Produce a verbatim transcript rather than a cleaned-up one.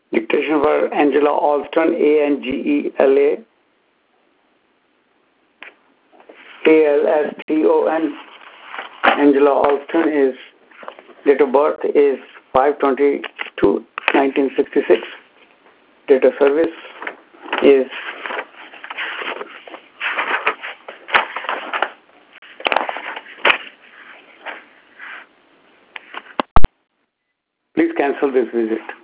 Dictation for Angela Alston, A N G E L A A L S T O N. Angela Alston is date of birth is five twenty-two nineteen sixty-six. Date of service is please cancel this visit.